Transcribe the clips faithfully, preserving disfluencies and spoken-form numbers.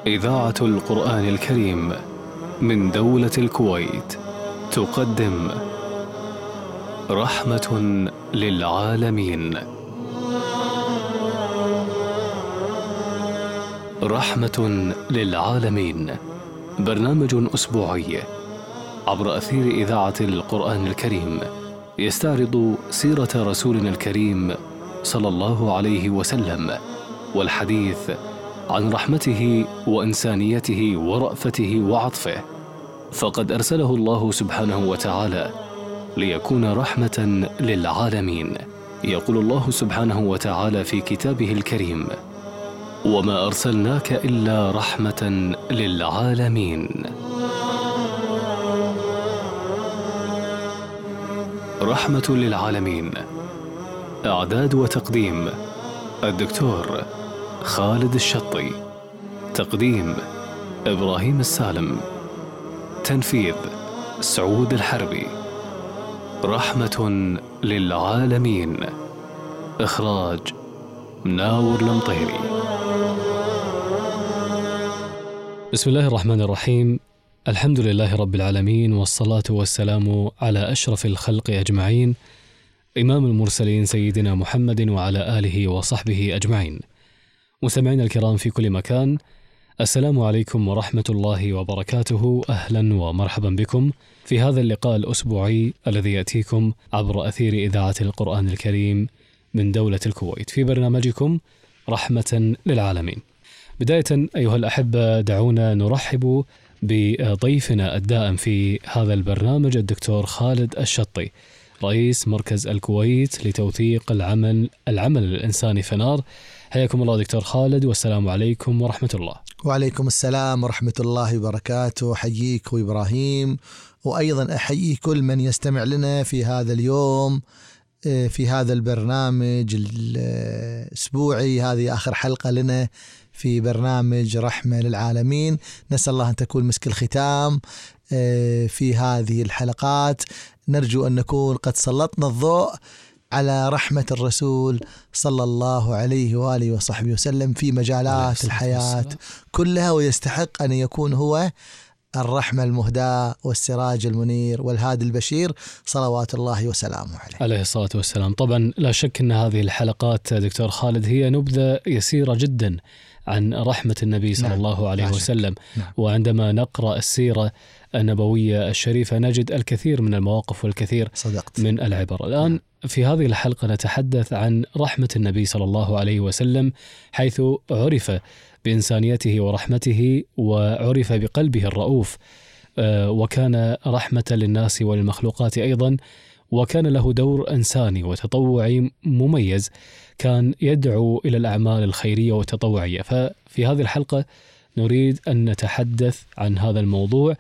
إذاعة القرآن الكريم من دولة الكويت تقدم رحمة للعالمين. رحمة للعالمين برنامج أسبوعي عبر أثير إذاعة القرآن الكريم يستعرض سيرة رسولنا الكريم صلى الله عليه وسلم والحديث عن رحمته وإنسانيته ورأفته وعطفه، فقد أرسله الله سبحانه وتعالى ليكون رحمة للعالمين. يقول الله سبحانه وتعالى في كتابه الكريم: وما أرسلناك إلا رحمة للعالمين. رحمة للعالمين، إعداد وتقديم الدكتور خالد الشطي، تقديم إبراهيم السالم، تنفيذ سعود الحربي. رحمة للعالمين، إخراج مناور المطيري. بسم الله الرحمن الرحيم، الحمد لله رب العالمين، والصلاة والسلام على أشرف الخلق أجمعين، إمام المرسلين سيدنا محمد وعلى آله وصحبه أجمعين. مستمعين الكرام في كل مكان، السلام عليكم ورحمة الله وبركاته. أهلا ومرحبا بكم في هذا اللقاء الأسبوعي الذي يأتيكم عبر أثير إذاعة القرآن الكريم من دولة الكويت في برنامجكم رحمة للعالمين. بداية أيها الأحبة، دعونا نرحب بضيفنا الدائم في هذا البرنامج الدكتور خالد الشطي، رئيس مركز الكويت لتوثيق العمل العمل الإنساني فنار. حياكم الله دكتور خالد، والسلام عليكم ورحمة الله. وعليكم السلام ورحمة الله وبركاته. حييك وإبراهيم، وأيضا أحيي كل من يستمع لنا في هذا اليوم في هذا البرنامج الأسبوعي. هذه آخر حلقة لنا في برنامج رحمة للعالمين. نسأل الله أن تكون مسك الختام في هذه الحلقات. نرجو أن نكون قد سلطنا الضوء على رحمة الرسول صلى الله عليه وآله وصحبه وسلم في مجالات الحياة كلها، ويستحق أن يكون هو الرحمة المهداة والسراج المنير والهادي البشير صلوات الله وسلامه عليه عليه الصلاة والسلام. طبعا لا شك أن هذه الحلقات دكتور خالد هي نبذة يسيرة جدا عن رحمة النبي صلى نعم. الله عليه وسلم. نعم. وعندما نقرأ السيرة النبوية الشريفة نجد الكثير من المواقف والكثير صدقت. من العبر. الآن نعم. في هذه الحلقة نتحدث عن رحمة النبي صلى الله عليه وسلم، حيث عرف بإنسانيته ورحمته، وعرف بقلبه الرؤوف، وكان رحمة للناس وللمخلوقات أيضا، وكان له دور إنساني وتطوعي مميز، كان يدعو إلى الأعمال الخيرية والتطوعية. ففي هذه الحلقة نريد أن نتحدث عن هذا الموضوع،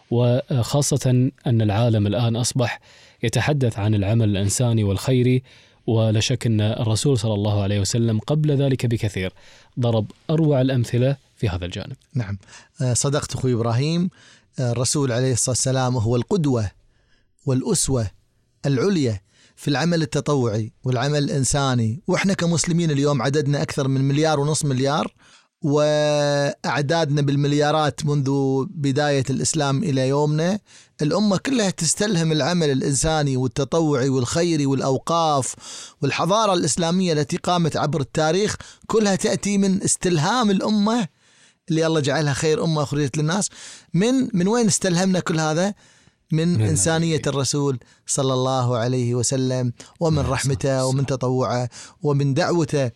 وخاصة أن العالم الآن أصبح يتحدث عن العمل الإنساني والخيري، ولا شك أن الرسول صلى الله عليه وسلم قبل ذلك بكثير ضرب أروع الأمثلة في هذا الجانب. نعم صدقت أخوي إبراهيم. الرسول عليه الصلاة والسلام هو القدوة والأسوة العليا في العمل التطوعي والعمل الإنساني. وإحنا كمسلمين اليوم عددنا أكثر من مليار ونصف مليار، وأعدادنا بالمليارات منذ بداية الإسلام إلى يومنا. الأمة كلها تستلهم العمل الإنساني والتطوعي والخيري والأوقاف، والحضارة الإسلامية التي قامت عبر التاريخ كلها تأتي من استلهام الأمة اللي الله جعلها خير أمة أخرجت للناس. من من وين استلهمنا كل هذا؟ من, من إنسانية الرسول صلى الله عليه وسلم، ومن رحمته ومن تطوعه ومن دعوته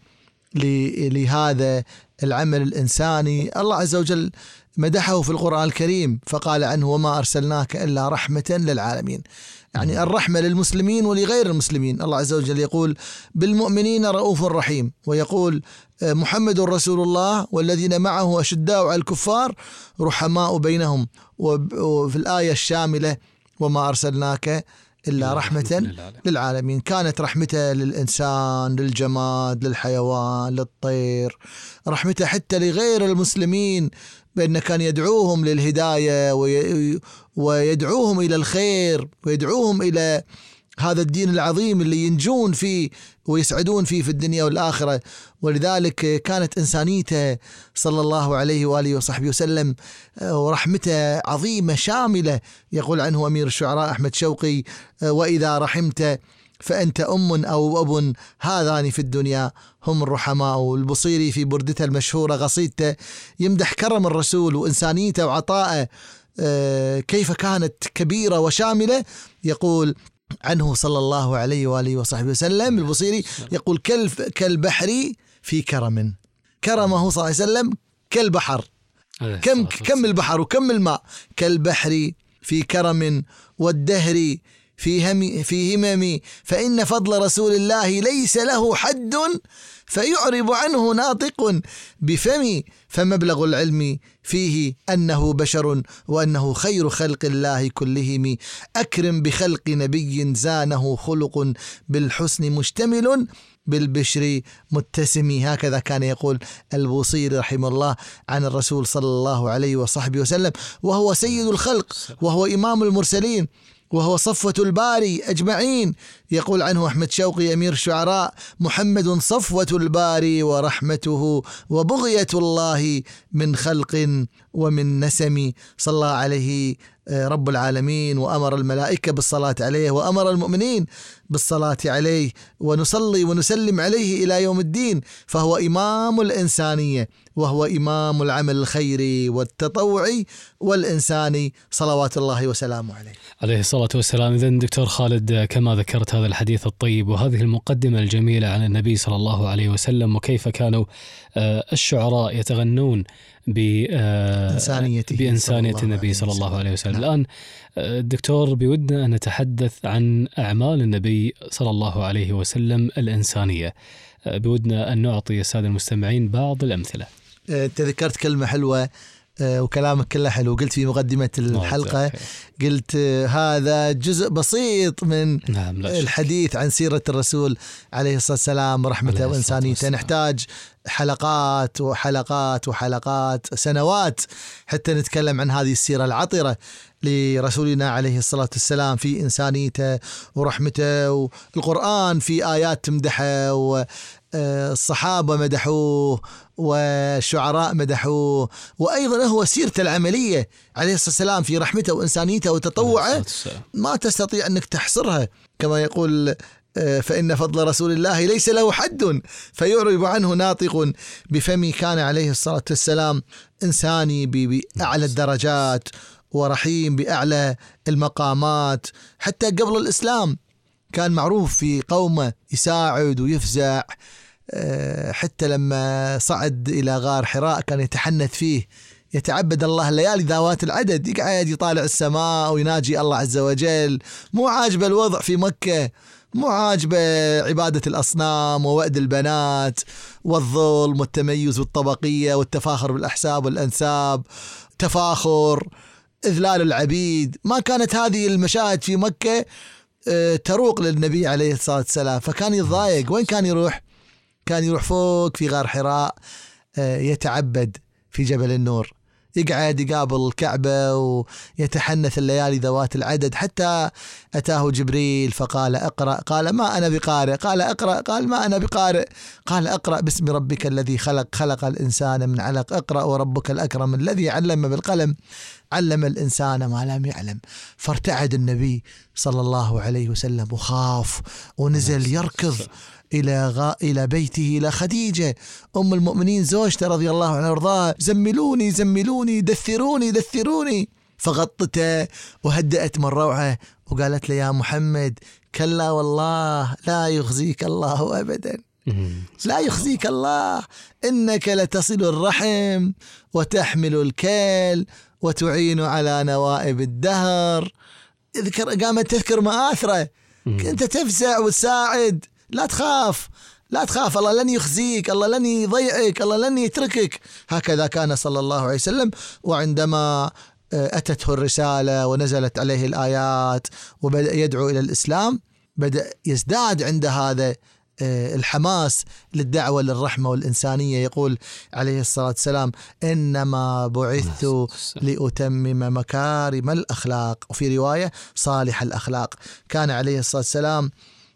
لهذا العمل الإنساني. الله عز وجل مدحه في القرآن الكريم فقال عنه: وما أرسلناك إلا رحمة للعالمين. يعني الرحمة للمسلمين ولغير المسلمين. الله عز وجل يقول: بالمؤمنين رؤوف رحيم، ويقول: محمد رسول الله والذين معه أشداء على الكفار رحماء بينهم. وفي الآية الشاملة: وما أرسلناك إلا رحمة للعالمين. كانت رحمته للإنسان، للجماد، للحيوان، للطير، رحمته حتى لغير المسلمين، بأن كان يدعوهم للهداية ويدعوهم إلى الخير ويدعوهم إلى هذا الدين العظيم اللي ينجون فيه ويسعدون فيه في الدنيا والآخرة. ولذلك كانت إنسانيته صلى الله عليه وآله وصحبه وسلم ورحمته عظيمة شاملة. يقول عنه أمير الشعراء أحمد شوقي: وإذا رحمت فأنت أم أو أب، هذان في الدنيا هم الرحماء. والبصيري في بردته المشهورة قصيدته يمدح كرم الرسول وإنسانيته وعطائه كيف كانت كبيرة وشاملة. يقول عنه صلى الله عليه وآله وصحبه وسلم البصيري يقول: كالبحر في كرم. كرمه صلى الله عليه وسلم كالبحر. كم كم البحر وكم الماء. كالبحر في كرم والدهر في هم في همم، فإن فضل رسول الله ليس له حد، فيعرب عنه ناطق بفم، فمبلغ العلم فيه أنه بشر وأنه خير خلق الله كلهم. أكرم بخلق نبي زانه خلق بالحسن مشتمل بالبشر متسم. هكذا كان يقول البوصيري رحمه الله عن الرسول صلى الله عليه وصحبه وسلم، وهو سيد الخلق وهو إمام المرسلين وهو صفوة الباري أجمعين. يقول عنه أحمد شوقي أمير الشعراء: محمد صفوة الباري ورحمته وبغية الله من خلق ومن نسم. صلى الله عليه رب العالمين، وأمر الملائكة بالصلاة عليه، وأمر المؤمنين بالصلاة عليه، ونصلي ونسلم عليه إلى يوم الدين. فهو إمام الإنسانية وهو إمام العمل الخيري والتطوعي والإنساني صلوات الله وسلامه عليه عليه الصلاة والسلام. إذن دكتور خالد، كما ذكرت هذا الحديث الطيب وهذه المقدمة الجميلة عن النبي صلى الله عليه وسلم، وكيف كانوا الشعراء يتغنون بإنسانيته بإنسانية النبي صلى الله عليه وسلم. الآن الدكتور بودنا أن نتحدث عن أعمال النبي صلى الله عليه وسلم الإنسانية. بودنا أن نعطي السادة المستمعين بعض الأمثلة. تذكرت كلمة حلوة وكلامك كله حلو. قلت في مقدمة الحلقة، قلت هذا جزء بسيط من نعم الحديث عن سيرة الرسول عليه الصلاة والسلام ورحمته وإنسانيته. نحتاج حلقات وحلقات وحلقات سنوات حتى نتكلم عن هذه السيرة العطرة لرسولنا عليه الصلاة والسلام في إنسانيته ورحمته. والقرآن في آيات تمدحه، والصحابة مدحوه، والشعراء مدحوه، وأيضا هو سيرته العملية عليه الصلاة والسلام في رحمته وإنسانيته وتطوعه ما تستطيع أنك تحصرها. كما يقول: فإن فضل رسول الله ليس له حد، فيعرب عنه ناطق بفم. كان عليه الصلاة والسلام إنساني بأعلى الدرجات ورحيم بأعلى المقامات. حتى قبل الإسلام كان معروف في قومه يساعد ويفزع. حتى لما صعد إلى غار حراء كان يتحنث فيه، يتعبد الله الليالي ذوات العدد، يقعد يطالع السماء ويناجي الله عز وجل. مو عاجبه الوضع في مكة، مو عاجبه عبادة الأصنام ووأد البنات والظلم والتميز والطبقية والتفاخر بالأحساب والأنساب، تفاخر، إذلال العبيد. ما كانت هذه المشاهد في مكة تروق للنبي عليه الصلاة والسلام، فكان يتضايق. وين كان يروح؟ كان يروح فوق في غار حراء يتعبد في جبل النور، يقعد يقابل الكعبة ويتحنث الليالي ذوات العدد. حتى أتاه جبريل فقال: اقرأ. قال: ما أنا بقارئ. قال: اقرأ. قال: ما أنا بقارئ. قال: اقرأ باسم ربك الذي خلق خلق الإنسان من علق. اقرأ وربك الأكرم الذي علم بالقلم علم الإنسان ما لم يعلم. فارتعد النبي صلى الله عليه وسلم وخاف ونزل يركض إلى غا إلى بيته إلى خديجة أم المؤمنين زوجته رضي الله عنها وارضاها: زملوني زملوني دثروني دثروني. فغطته وهدأت من روعه وقالت له: يا محمد، كلا والله لا يخزيك الله أبدا، لا يخزيك الله، إنك لتصل الرحم وتحمل الكيل وتعين على نوائب الدهر. اذكر، قامت تذكر مآثره. أنت تفزع وتساعد، لا تخاف، لا تخاف، الله لن يخزيك، الله لن يضيعك، الله لن يتركك. هكذا كان صلى الله عليه وسلم. وعندما أتته الرسالة ونزلت عليه الآيات وبدأ يدعو إلى الإسلام، بدأ يزداد عند هذا الحماس للدعوة للرحمة والإنسانية. يقول عليه الصلاة والسلام: إنما بعثت لأتمم مكارم الأخلاق، وفي رواية صالح الأخلاق. كان عليه الصلاة والسلام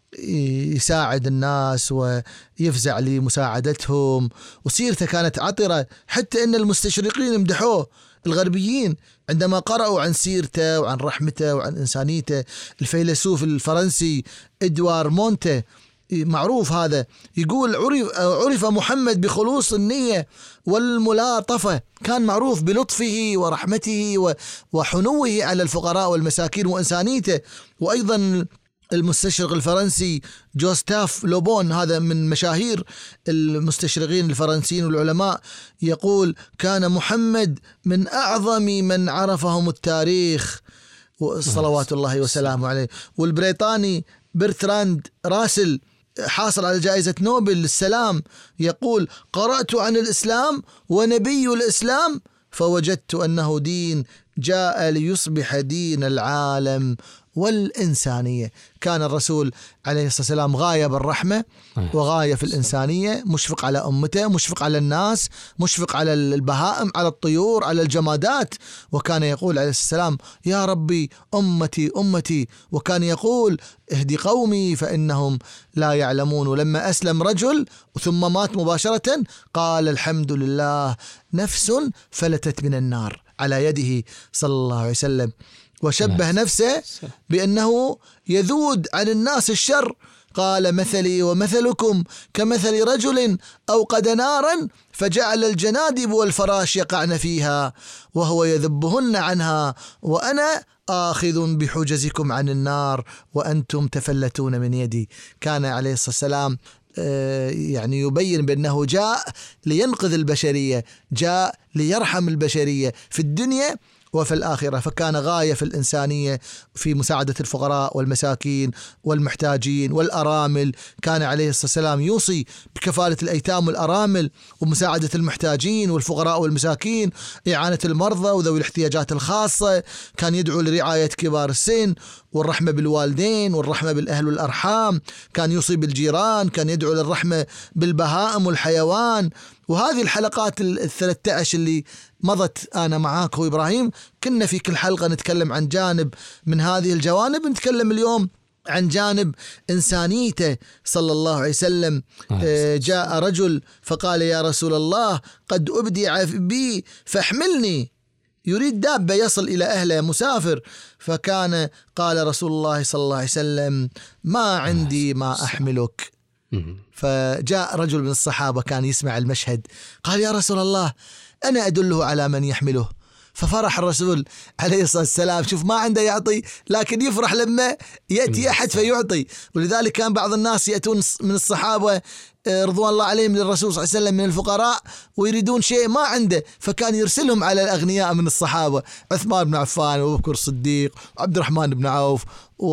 يساعد الناس ويفزع لمساعدتهم، وسيرته كانت عطرة، حتى إن المستشرقين امدحوه الغربيين عندما قرأوا عن سيرته وعن رحمته وعن إنسانيته. الفيلسوف الفرنسي إدوار مونتي، معروف هذا، يقول: عرف, عرف محمد بخلوص النية والملاطفة، كان معروف بلطفه ورحمته وحنوه على الفقراء والمساكين وإنسانيته. وأيضا المستشرق الفرنسي جوستاف لوبون، هذا من مشاهير المستشرقين الفرنسيين والعلماء، يقول: كان محمد من أعظم من عرفهم التاريخ صلوات الله وسلامه عليه. والبريطاني برتراند راسل، حاصل على جائزة نوبل للسلام، يقول: قرأت عن الإسلام ونبي الإسلام فوجدت أنه دين جاء ليصبح دين العالم والإنسانية. كان الرسول عليه الصلاة والسلام غاية بالرحمة وغاية في الإنسانية، مشفق على أمته، مشفق على الناس، مشفق على البهائم، على الطيور، على الجمادات. وكان يقول عليه الصلاة والسلام: يا ربي أمتي أمتي، وكان يقول: اهدي قومي فإنهم لا يعلمون. ولما أسلم رجل ثم مات مباشرة قال: الحمد لله نفس فلتت من النار على يده صلى الله عليه وسلم. وشبه نفسه بأنه يذود عن الناس الشر، قال: مثلي ومثلكم كمثل رجل أوقد نارا فجعل الجنادب والفراش يقعن فيها وهو يذبهن عنها، وأنا آخذ بحجزكم عن النار وأنتم تفلتون من يدي. كان عليه الصلاة والسلام يعني يبين بأنه جاء لينقذ البشرية، جاء ليرحم البشرية في الدنيا وفي الآخرة. فكان غاية في الإنسانية في مساعدة الفقراء والمساكين والمحتاجين والأرامل. كان عليه الصلاة والسلام يوصي بكفالة الأيتام والأرامل ومساعدة المحتاجين والفقراء والمساكين، إعانة المرضى وذوي الاحتياجات الخاصة. كان يدعو لرعاية كبار السن والرحمة بالوالدين والرحمة بالأهل والأرحام. كان يوصي بالجيران، كان يدعو للرحمة بالبهائم والحيوان. وهذه الحلقات الثلاثة عشر اللي مضت أنا معاك هو إبراهيم، كنا في كل حلقة نتكلم عن جانب من هذه الجوانب. نتكلم اليوم عن جانب إنسانيته صلى الله عليه وسلم. آه جاء رجل فقال: يا رسول الله قد أبدع بي فاحملني، يريد دابة يصل إلى أهله، مسافر. فكان قال رسول الله صلى الله عليه وسلم: ما عندي ما أحملك. فجاء رجل من الصحابة كان يسمع المشهد، قال: يا رسول الله أنا أدله على من يحمله. ففرح الرسول عليه الصلاة والسلام، شوف ما عنده يعطي لكن يفرح لما يأتي أحد فيعطي. ولذلك كان بعض الناس يأتون من الصحابة رضوان الله عليهم للرسول صلى الله عليه وسلم من الفقراء ويريدون شيء ما عنده، فكان يرسلهم على الأغنياء من الصحابة، عثمان بن عفان وأبو بكر الصديق وعبد الرحمن بن عوف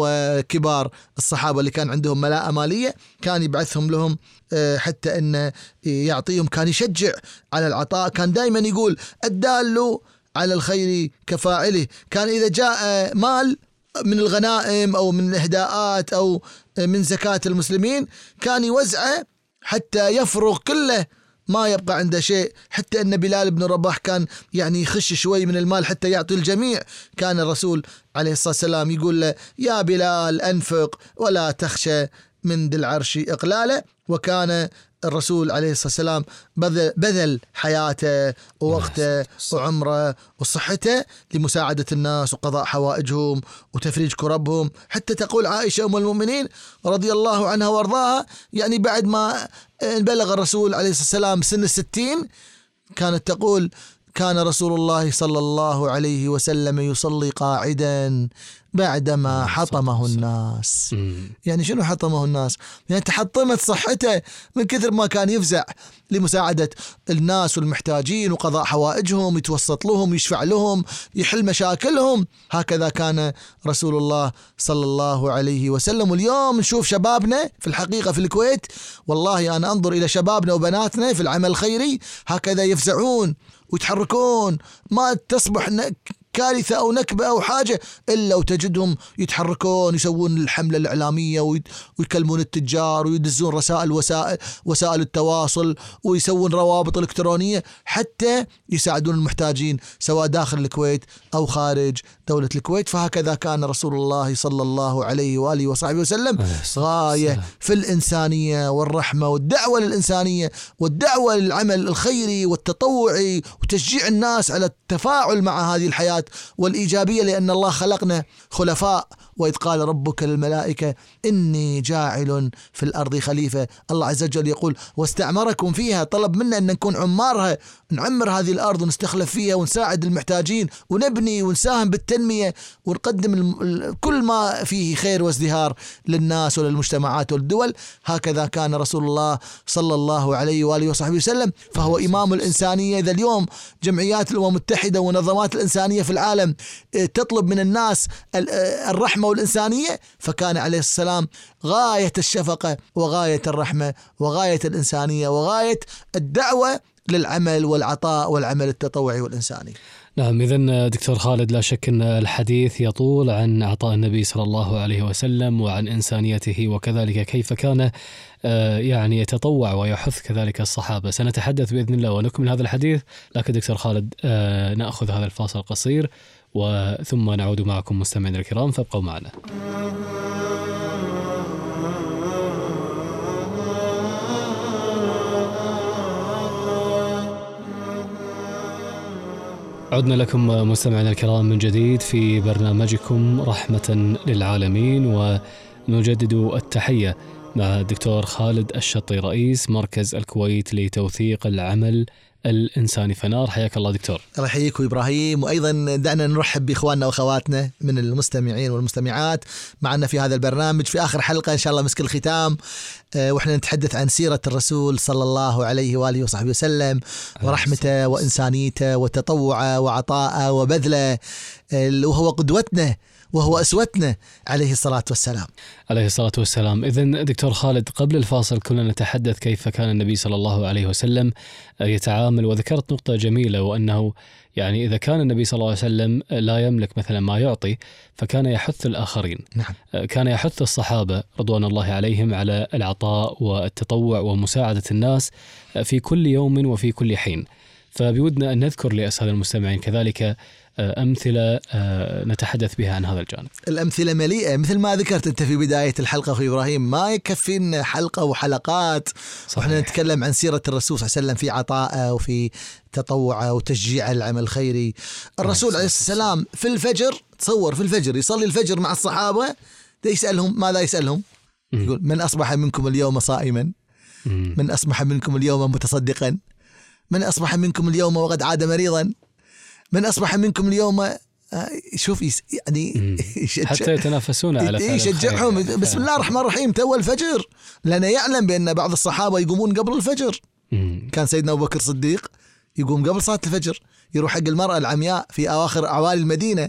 وكبار الصحابة اللي كان عندهم ملاءة مالية، كان يبعثهم لهم حتى أن يعطيهم. كان يشجع على العطاء، كان دائما يقول: الدال على الخير كفاعله. كان إذا جاء مال من الغنائم أو من الإهداءات أو من زكاة المسلمين كان يوزعه حتى يفرغ كله، ما يبقى عنده شيء. حتى أن بلال بن رباح كان يعني يخش شوي من المال حتى يعطي الجميع. كان الرسول عليه الصلاة والسلام يقول له: يا بلال أنفق ولا تخشى من ذي العرش إقلاله. وكان الرسول عليه الصلاة والسلام بذل, بذل حياته ووقته وعمره وصحته لمساعدة الناس وقضاء حوائجهم وتفريج كربهم. حتى تقول عائشة أم المؤمنين رضي الله عنها وارضاها، يعني بعد ما بلغ الرسول عليه الصلاة والسلام سن الستين كانت تقول: كان رسول الله صلى الله عليه وسلم يصلي قاعدا بعدما حطمه الناس. يعني شنو حطمه الناس؟ يعني تحطمت صحته من كثر ما كان يفزع لمساعدة الناس والمحتاجين وقضاء حوائجهم، يتوسط لهم، يشفع لهم، يحل مشاكلهم. هكذا كان رسول الله صلى الله عليه وسلم. واليوم نشوف شبابنا في الحقيقة في الكويت، والله أنا أنظر إلى شبابنا وبناتنا في العمل الخيري هكذا يفزعون ويتحركون، ما تصبح كارثة أو نكبة أو حاجة إلا وتجدهم يتحركون، يسوون الحملة الإعلامية ويكلمون التجار ويدزون رسائل وسائل وسائل التواصل ويسوون روابط إلكترونية حتى يساعدون المحتاجين سواء داخل الكويت أو خارج دولة الكويت. فهكذا كان رسول الله صلى الله عليه وآله وصحبه وسلم غاية في الإنسانية والرحمة والدعوة للإنسانية والدعوة للعمل الخيري والتطوعي وتشجيع الناس على التفاعل مع هذه الحياة والإيجابية، لأن الله خلقنا خلفاء. وإذ قال ربك للملائكة إني جاعل في الأرض خليفة، الله عز وجل يقول واستعمركم فيها، طلب منا أن نكون عمارها، نعمر هذه الأرض ونستخلف فيها ونساعد المحتاجين ونبني ونساهم بالتنمية ونقدم كل ما فيه خير وازدهار للناس وللمجتمعات والدول. هكذا كان رسول الله صلى الله عليه وآله وصحبه وسلم، فهو إمام الإنسانية. إذا اليوم جمعيات الأمم المتحدة ونظامات الإنسانية في العالم تطلب من الناس الرحمة والإنسانية، فكان عليه السلام غاية الشفقة وغاية الرحمة وغاية الإنسانية وغاية الدعوة للعمل والعطاء والعمل التطوعي والإنساني. نعم، إذن دكتور خالد لا شك أن الحديث يطول عن عطاء النبي صلى الله عليه وسلم وعن إنسانيته وكذلك كيف كان يعني يتطوع ويحث كذلك الصحابة. سنتحدث بإذن الله ونكمل هذا الحديث، لكن دكتور خالد نأخذ هذا الفاصل القصير وثم نعود معكم مستمعينا الكرام، فابقوا معنا. عدنا لكم مستمعينا الكرام من جديد في برنامجكم رحمة للعالمين، ونجدد التحية مع الدكتور خالد الشطي رئيس مركز الكويت لتوثيق العمل الإنساني فنار. حياك الله دكتور. الله يحييك إبراهيم، وأيضا دعنا نرحب بإخواننا وأخواتنا من المستمعين والمستمعات معنا في هذا البرنامج في آخر حلقة إن شاء الله مسك الختام، وإحنا نتحدث عن سيرة الرسول صلى الله عليه وآله وصحبه وسلم ورحمته وإنسانيته وتطوعه وعطاءه وبذله، وهو قدوتنا وهو أسوتنا عليه الصلاة والسلام. عليه الصلاة والسلام. إذن دكتور خالد، قبل الفاصل كنا نتحدث كيف كان النبي صلى الله عليه وسلم يتعامل، وذكرت نقطة جميلة، وأنه يعني إذا كان النبي صلى الله عليه وسلم لا يملك مثلا ما يعطي فكان يحث الآخرين. نعم. كان يحث الصحابة رضوان الله عليهم على العطاء والتطوع ومساعدة الناس في كل يوم وفي كل حين. فبودنا أن نذكر لأسهل المستمعين كذلك أمثلة نتحدث بها عن هذا الجانب. الأمثلة مليئة مثل ما ذكرت أنت في بداية الحلقة أخي إبراهيم، ما يكفين حلقة وحلقات وإحنا نتكلم عن سيرة الرسول صلى الله عليه وسلم في عطائه وفي تطوعه وتشجيع العمل الخيري. الرسول عليه السلام في الفجر، تصور في الفجر يصلي الفجر مع الصحابة، يسألهم ماذا يسألهم؟ يقول من أصبح منكم اليوم صائما، من أصبح منكم اليوم متصدقا، من أصبح منكم اليوم وقد عاد مريضا، من أصبح منكم اليوم شوف يعني حتى يتنافسون على فعل يشجعهم. بسم الله الرحمن الرحيم، تو الفجر، لأنه يعلم بأن بعض الصحابة يقومون قبل الفجر. كان سيدنا أبو بكر الصديق يقوم قبل صلاة الفجر، يروح حق المرأة العمياء في أواخر أعوالي المدينة،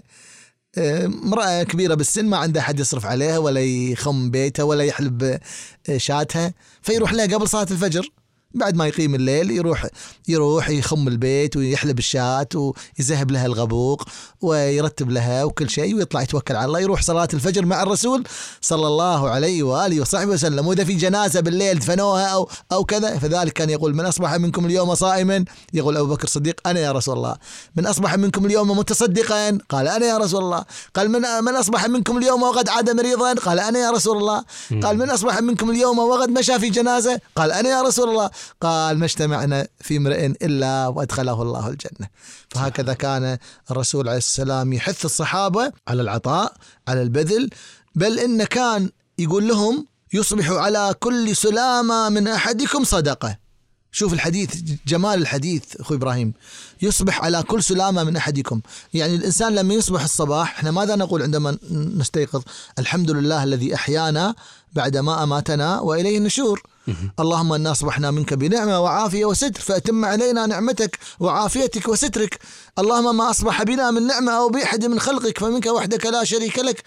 امرأة كبيرة بالسن ما عندها حد يصرف عليها ولا يخم بيتها ولا يحلب شاتها، فيروح لها قبل صلاة الفجر بعد ما يقيم الليل، يروح يروح يخم البيت ويحلب الشاة ويذهب لها الغبوق ويرتب لها وكل شيء، ويطلع يتوكل على الله، يروح صلاة الفجر مع الرسول صلى الله عليه وآله وصحبه وسلم. وإذا في جنازة بالليل دفنوها أو أو كذا، فذلك كان يقول من أصبح منكم اليوم صائما، يقول أبو بكر الصديق أنا يا رسول الله. من أصبح منكم اليوم متصدقا، قال أنا يا رسول الله. قال من من أصبح منكم اليوم وقد عاد مريضا، قال أنا يا رسول الله. قال من أصبح منكم اليوم وقد مشى في جنازة، قال أنا يا رسول الله. قال ما اجتمعنا في امرئ إلا وأدخله الله الجنة. فهكذا كان الرسول عليه السلام يحث الصحابة على العطاء، على البذل، بل إن كان يقول لهم يصبح على كل سلامة من أحدكم صدقة. شوف الحديث، جمال الحديث أخوي إبراهيم، يصبح على كل سلامة من أحدكم. يعني الإنسان لما يصبح الصباح، إحنا ماذا نقول عندما نستيقظ؟ الحمد لله الذي أحيانا بعدما أماتنا وإليه النشور. اللهم إنا أصبحنا منك بنعمة وعافية وستر، فأتم علينا نعمتك وعافيتك وسترك. اللهم ما أصبح بنا من نعمة أو بأحد من خلقك فمنك وحدك لا شريك لك،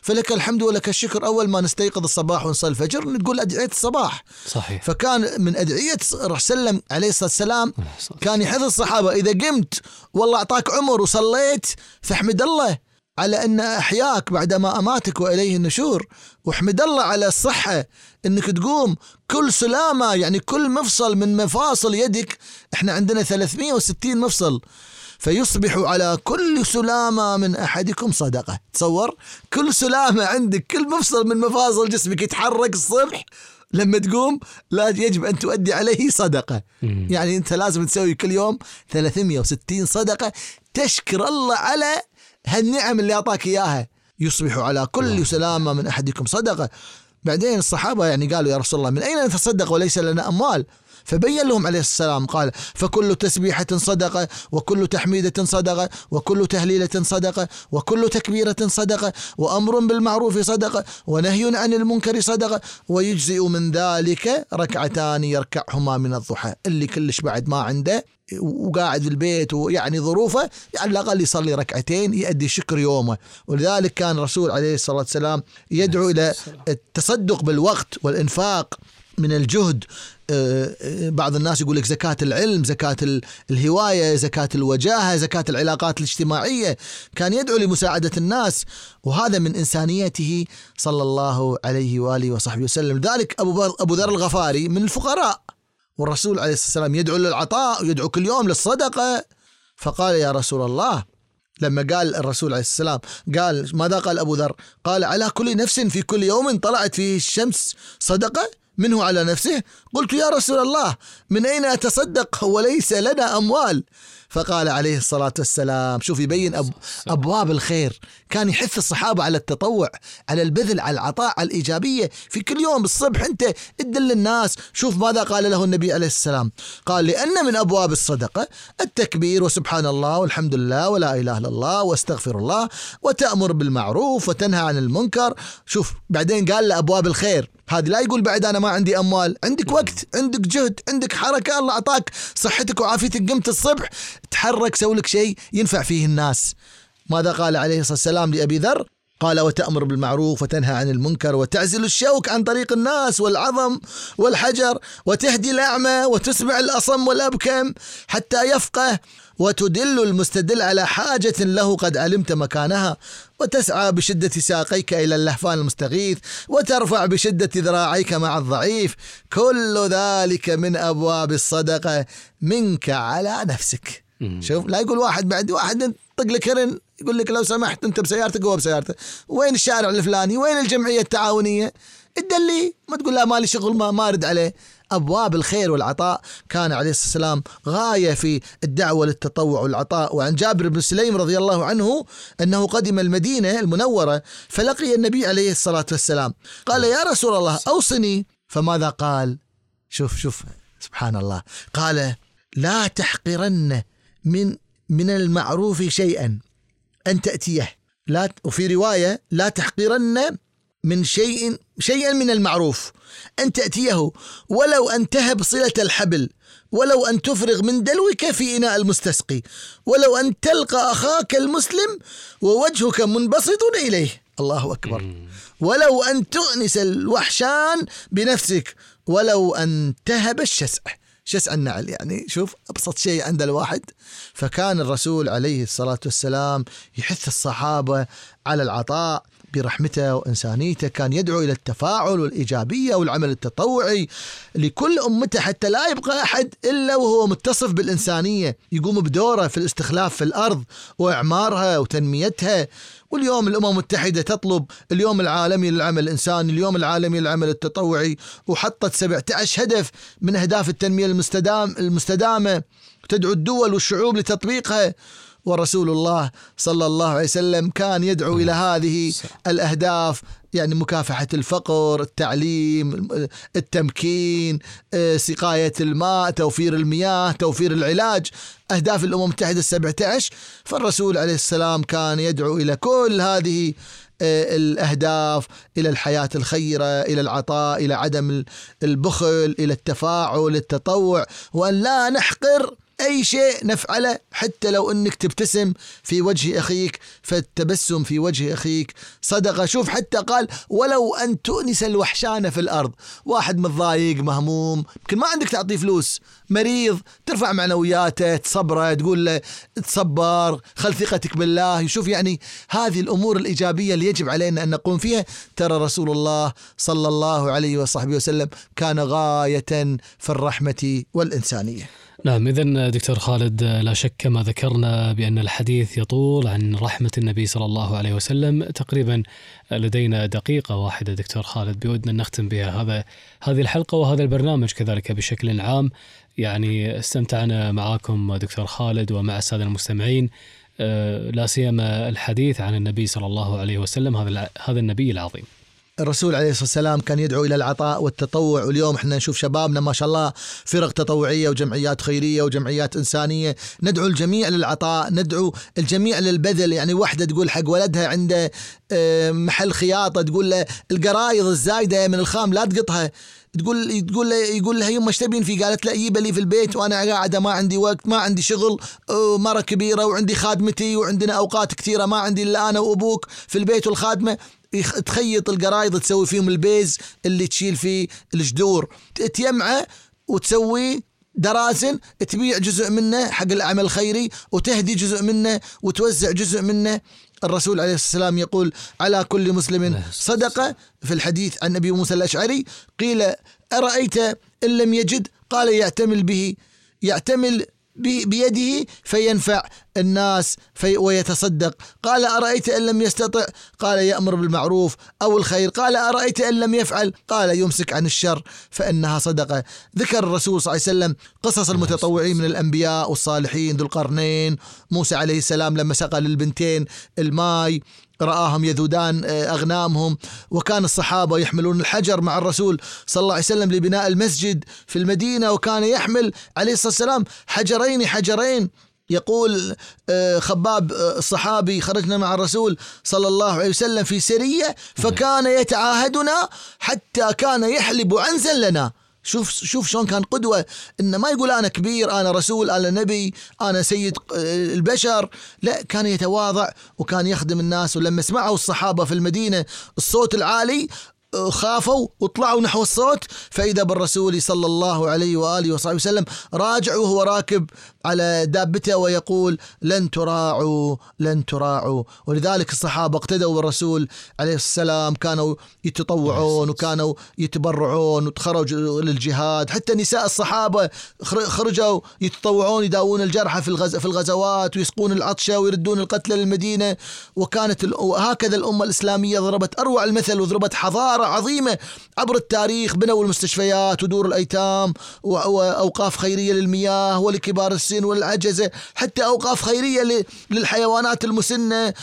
فلك الحمد ولك الشكر. أول ما نستيقظ الصباح ونصلي الفجر نقول أدعية الصباح. صحيح. فكان من أدعية سلم عليه الصلاة والسلام كان يحث الصحابة إذا قمت والله أعطاك عمر وصليت فاحمد الله على أن أحياك بعدما أماتك وإليه النشور، واحمد الله على الصحة أنك تقوم كل سلامة، يعني كل مفصل من مفاصل يدك، احنا عندنا ثلاثمئة وستين مفصل، فيصبح على كل سلامة من أحدكم صدقة. تصور كل سلامة عندك، كل مفصل من مفاصل جسمك يتحرك الصبح لما تقوم لا يجب أن تؤدي عليه صدقة. مم. يعني أنت لازم تسوي كل يوم ثلاثمئة وستين صدقة تشكر الله على هالنعم اللي أعطاك إياها. يصبح على كل سلامة من أحدكم صدقة. بعدين الصحابة يعني قالوا يا رسول الله من أين نتصدق وليس لنا أموال؟ فبين لهم عليه السلام قال فكل تسبيحة صدقة، وكل تحميدة صدقة، وكل تهليلة صدقة، وكل تكبيرة صدقة، وأمر بالمعروف صدقة، ونهي عن المنكر صدقة، ويجزئ من ذلك ركعتان يركعهما من الضحى. اللي كلش بعد ما عنده وقاعد في البيت ويعني ظروفه على الأقل يصلي ركعتين يؤدي شكر يومه. ولذلك كان الرسول عليه الصلاة والسلام يدعو إلى التصدق بالوقت والإنفاق من الجهد. بعض الناس يقول لك زكاة العلم، زكاة الهواية، زكاة الوجاهة، زكاة العلاقات الاجتماعية. كان يدعو لمساعدة الناس، وهذا من إنسانيته صلى الله عليه وآله وصحبه وسلم. ذلك أبو ذر الغفاري من الفقراء، والرسول عليه الصلاة والسلام يدعو للعطاء ويدعو كل يوم للصدقة. فقال يا رسول الله، لما قال الرسول عليه السلام قال ماذا قال أبو ذر؟ قال على كل نفس في كل يوم طلعت فيه الشمس صدقة منه على نفسه. قلت يا رسول الله من أين أتصدق وليس لنا أموال؟ فقال عليه الصلاة والسلام، شوف يبين أب أبواب الخير. كان يحث الصحابة على التطوع، على البذل، على العطاء، على الإيجابية. في كل يوم بالصبح أنت ادل الناس. شوف ماذا قال له النبي عليه السلام، قال لأن من أبواب الصدقة التكبير وسبحان الله والحمد لله ولا إله إلا الله واستغفر الله وتأمر بالمعروف وتنهى عن المنكر. شوف بعدين قال لأبواب الخير هذه. لا يقول بعد أنا ما عندي أموال، عندك وقت، عندك جهد، عندك حركة، الله أعطاك صحتك وعافيتك، قمت الصبح تحرك سوي لك شيء ينفع فيه الناس. ماذا قال عليه الصلاة والسلام لأبي ذر؟ قال وتأمر بالمعروف وتنهى عن المنكر وتعزل الشوك عن طريق الناس والعظم والحجر، وتهدي الأعمى وتسمع الأصم والأبكم حتى يفقه، وتدل المستدل على حاجة له قد علمت مكانها، وتسعى بشدة ساقيك إلى اللهفان المستغيث، وترفع بشدة ذراعيك مع الضعيف. كل ذلك من أبواب الصدقة منك على نفسك. شوف لا يقول واحد بعد واحد طق لك هرن يقول لك لو سمحت أنت بسيارتك هو بسيارته، وين الشارع الفلاني، وين الجمعية التعاونية، ادلي ما تقول لا مالي شغل ما ما أرد عليه. أبواب الخير والعطاء كان عليه الصلاة والسلام غاية في الدعوة للتطوع والعطاء. وعن جابر بن سليم رضي الله عنه أنه قدم المدينة المنورة فلقي النبي عليه الصلاة والسلام، قال يا رسول الله أوصني. فماذا قال؟ شوف شوف سبحان الله، قال لا تحقرن من من المعروف شيئا أن تأتيه، لا، وفي رواية لا تحقرن من شيء شيئا من المعروف أن تأتيه، ولو أن تهب صلة الحبل، ولو أن تفرغ من دلوك في إناء المستسقي، ولو أن تلقى أخاك المسلم ووجهك منبسط إليه. الله أكبر. ولو أن تؤنس الوحشان بنفسك، ولو أن تهب الشسع، شسع النعل، يعني شوف أبسط شيء عند الواحد. فكان الرسول عليه الصلاة والسلام يحث الصحابة على العطاء برحمته وإنسانيته. كان يدعو إلى التفاعل والإيجابية والعمل التطوعي لكل أمته، حتى لا يبقى أحد إلا وهو متصف بالإنسانية، يقوم بدوره في الاستخلاف في الأرض وإعمارها وتنميتها. واليوم الأمم المتحدة تطلب اليوم العالمي للعمل الإنساني، اليوم العالمي للعمل التطوعي، وحطت سبعة عشر هدف من أهداف التنمية المستدام المستدامة، تدعو الدول والشعوب لتطبيقها. ورسول الله صلى الله عليه وسلم كان يدعو إلى هذه الأهداف، يعني مكافحة الفقر، التعليم، التمكين، سقاية الماء، توفير المياه، توفير العلاج، أهداف الأمم المتحدة السبعة عشر. فالرسول عليه السلام كان يدعو إلى كل هذه الأهداف، إلى الحياة الخيرة، إلى العطاء، إلى عدم البخل، إلى التفاعل، التطوع، وأن لا نحقر أي شيء نفعله، حتى لو أنك تبتسم في وجه أخيك، فالتبسم في وجه أخيك صدقة. شوف حتى قال ولو أن تؤنس الوحشان في الأرض، واحد متضايق مهموم يمكن ما عندك تعطيه فلوس، مريض ترفع معنوياته، تصبره، تقول له تصبر، خل ثقتك بالله. يشوف يعني هذه الأمور الإيجابية اللي يجب علينا أن نقوم فيها. ترى رسول الله صلى الله عليه وصحبه وسلم كان غاية في الرحمة والإنسانية. نعم، إذن دكتور خالد لا شك كما ذكرنا بأن الحديث يطول عن رحمة النبي صلى الله عليه وسلم. تقريبا لدينا دقيقة واحدة دكتور خالد بودنا نختم بها هذا هذه الحلقة وهذا البرنامج كذلك بشكل عام. يعني استمتعنا معاكم دكتور خالد ومع السادة المستمعين، لا سيما الحديث عن النبي صلى الله عليه وسلم، هذا هذا النبي العظيم. الرسول عليه الصلاة والسلام كان يدعو إلى العطاء والتطوع، واليوم احنا نشوف شبابنا ما شاء الله فرق تطوعية وجمعيات خيرية وجمعيات إنسانية. ندعو الجميع للعطاء، ندعو الجميع للبذل. يعني واحدة تقول حق ولدها عنده محل خياطة، تقول له القرايض الزايدة من الخام لا تقطها، تقول تقول له يقول لها يوم ايش تبين فيه؟ قالت لا يجيب لي في البيت وانا قاعده ما عندي وقت، ما عندي شغل، مره كبيره وعندي خادمتي وعندنا اوقات كثيره، ما عندي الا انا وابوك في البيت والخادمه. تخيط القرايض تسوي فيهم البيز اللي تشيل فيه الجذور، تجمعه وتسوي دراسن، تبيع جزء منه حق العمل الخيري وتهدي جزء منه وتوزع جزء منه. الرسول عليه الصلاة والسلام يقول على كل مسلم صدقة. في الحديث عن أبي موسى الأشعري قيل أرأيت إن لم يجد؟ قال يعتمل به، يعتمل بيده فينفع الناس في ويتصدق. قال أرأيت إن لم يستطع؟ قال يأمر بالمعروف أو الخير. قال أرأيت إن لم يفعل؟ قال يمسك عن الشر فإنها صدقة. ذكر الرسول صلى الله عليه وسلم قصص المتطوعين من الأنبياء والصالحين، ذو القرنين، موسى عليه السلام لما سقى للبنتين الماء رآهم يذودان أغنامهم، وكان الصحابة يحملون الحجر مع الرسول صلى الله عليه وسلم لبناء المسجد في المدينة، وكان يحمل عليه الصلاة والسلام حجرين حجرين. يقول خباب الصحابي خرجنا مع الرسول صلى الله عليه وسلم في سرية فكان يتعاهدنا حتى كان يحلب عنزا لنا. شوف شوف شلون كان قدوة، إن ما يقول أنا كبير، أنا رسول، أنا نبي، أنا سيد البشر، لا، كان يتواضع وكان يخدم الناس. ولما سمعوا الصحابة في المدينة الصوت العالي خافوا وطلعوا نحو الصوت، فإذا بالرسول صلى الله عليه وآله وصحبه وسلم راجع وهو راكب على دابته ويقول لن تراعوا لن تراعوا. ولذلك الصحابة اقتدوا بالرسول عليه السلام، كانوا يتطوعون وكانوا يتبرعون وتخرجوا للجهاد. حتى نساء الصحابة خرجوا يتطوعون، يداوون الجرحى في الغز في الغزوات ويسقون العطشة ويردون القتلى للمدينة. وكانت هكذا الأمة الإسلامية ضربت أروع المثل وضربت حضارة عظيمة عبر التاريخ. بنوا المستشفيات ودور الأيتام وأوقاف خيرية للمياه ولكبار السن والعجزة، حتى أوقاف خيرية للحيوانات المسنة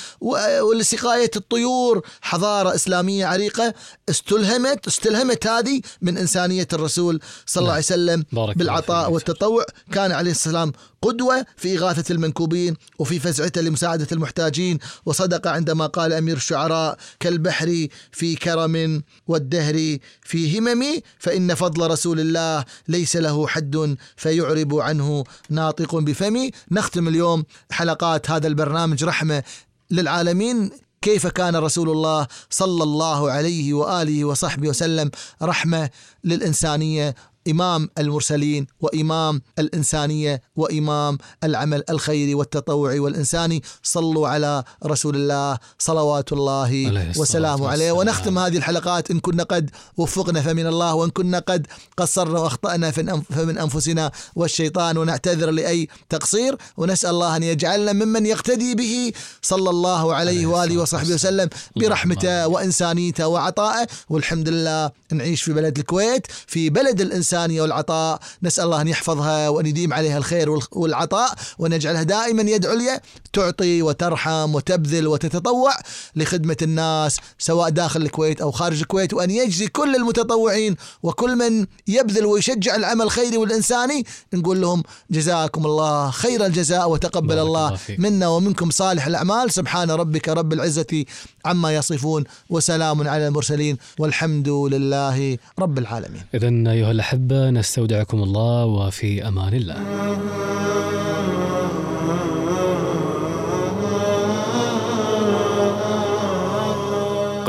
ولسقاية الطيور. حضارة إسلامية عريقة استلهمت استلهمت هذه من إنسانية الرسول صلى الله عليه وسلم بالعطاء والتطوع. كان عليه السلام قدوة في إغاثة المنكوبين وفي فزعته لمساعدة المحتاجين، وصدق عندما قال أمير الشعراء كالبحر في كرم والدهر في همم، فإن فضل رسول الله ليس له حد فيعرب عنه ناطق بفمي. نختم اليوم حلقات هذا البرنامج رحمة للعالمين. كيف كان رسول الله صلى الله عليه وآله وصحبه وسلم رحمة للإنسانية، إمام المرسلين وإمام الإنسانية وإمام العمل الخيري والتطوعي والإنساني. صلوا على رسول الله صلوات الله وسلامه عليه. ونختم هذه الحلقات إن كنا قد وفقنا فمن الله، وإن كنا قد قصرنا وأخطأنا فمن أنفسنا والشيطان، ونعتذر لأي تقصير، ونسأل الله أن يجعلنا ممن يقتدي به صلى الله عليه وآله وصحبه وسلم برحمته وإنسانيته وعطائه. والحمد لله نعيش في بلد الكويت، في بلد الإنسان والعطاء. نسأل الله أن يحفظها وأن يديم عليها الخير والعطاء، ونجعلها دائما يد عليا تعطي وترحم وتبذل وتتطوع لخدمة الناس سواء داخل الكويت أو خارج الكويت. وأن يجزي كل المتطوعين وكل من يبذل ويشجع العمل الخيري والإنساني، نقول لهم جزاكم الله خير الجزاء، وتقبل الله منا ومنكم صالح الأعمال. سبحان ربك رب العزة عما يصفون، وسلام على المرسلين، والحمد لله رب العالمين. إذن أيها الأحبة نستودعكم الله وفي أمان الله.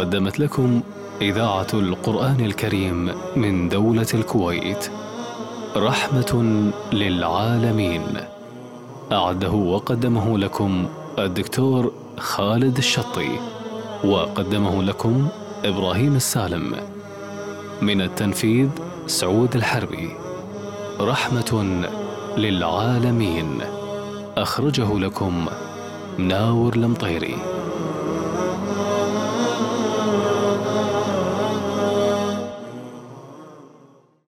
قدمت لكم إذاعة القرآن الكريم من دولة الكويت رحمة للعالمين. أعده وقدمه لكم الدكتور خالد الشطي، وقدمه لكم إبراهيم السالم. من التنفيذ سعود الحربي. رحمة للعالمين. أخرجه لكم مناور المطيري.